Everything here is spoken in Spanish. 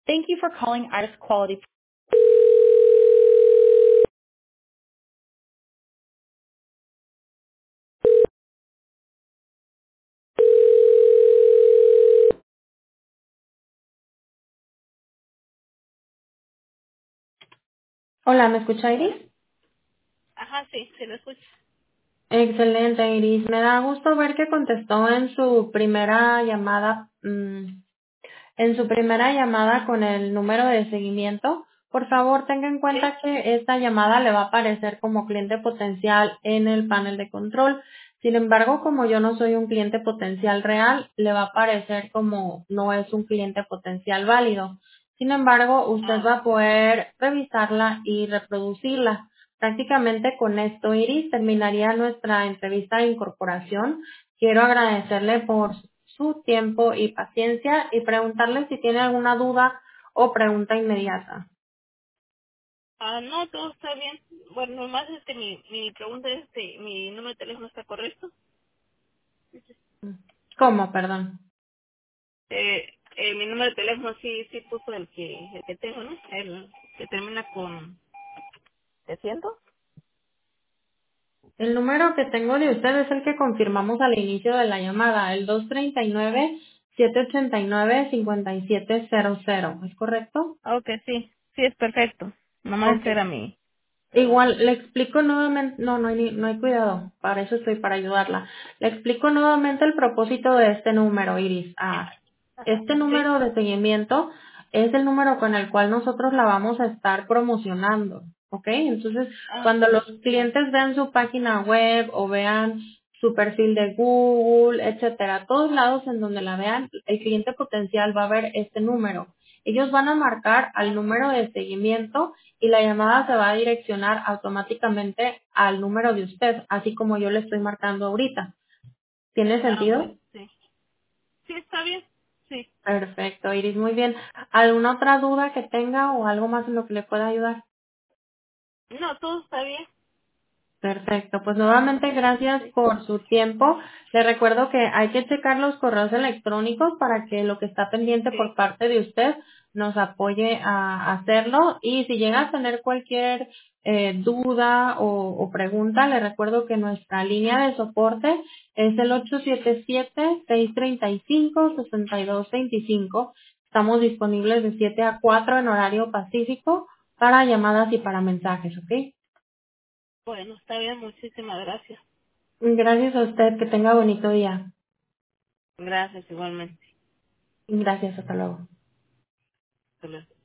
Thank you for calling Iris Quality. Hola, ¿me escucha Iris? Ajá, sí, se lo escucho. Excelente, Iris. Me da gusto ver que contestó en su primera llamada, con el número de seguimiento. Por favor, tenga en Sí. cuenta que esta llamada le va a aparecer como cliente potencial en el panel de control. Sin embargo, como yo no soy un cliente potencial real, le va a aparecer como no es un cliente potencial válido. Sin embargo, usted Ah, va a poder revisarla y reproducirla. Prácticamente con esto, Iris, terminaría nuestra entrevista de incorporación. Quiero agradecerle por su tiempo y paciencia y preguntarle si tiene alguna duda o pregunta inmediata. no, todo está bien. Bueno, nomás mi pregunta es, mi número de teléfono está correcto. ¿Cómo? Perdón. Mi número de teléfono sí puso el que tengo, ¿no? El que termina con 300. El número que tengo de usted es el que confirmamos al inicio de la llamada, el 239-789-5700. ¿Es correcto? Ah, ok, sí, sí es perfecto. Nomás esa Ok. era mi pregunta. Igual, le explico nuevamente, no hay cuidado, para eso estoy, para ayudarla. Le explico nuevamente el propósito de este número, Iris. Este Sí. número de seguimiento es el número con el cual nosotros la vamos a estar promocionando, ¿ok? Entonces, Ah, cuando los clientes vean su página web o vean su perfil de Google, etcétera, todos lados en donde la vean, el cliente potencial va a ver este número. Ellos van a marcar al ah, número de seguimiento y la llamada se va a direccionar automáticamente al número de usted, así como yo le estoy marcando ahorita. ¿Tiene ok, sentido? sí. Sí, está bien. Sí. Perfecto, Iris, muy bien. ¿Alguna otra duda que tenga o algo más en lo que le pueda ayudar? No, todo está bien. Perfecto, pues nuevamente gracias Sí. por su tiempo. Le recuerdo que hay que checar los correos electrónicos para que lo que está pendiente por Sí. parte de usted nos apoye a hacerlo y si llega a tener cualquier duda o pregunta, le recuerdo que nuestra línea de soporte es el 877-635-6225. Estamos disponibles de 7 a 4 en horario pacífico para llamadas y para mensajes, ¿ok? Bueno, está bien, muchísimas gracias. Gracias a usted, que tenga bonito día. Gracias igualmente. Gracias, hasta luego. Hasta luego.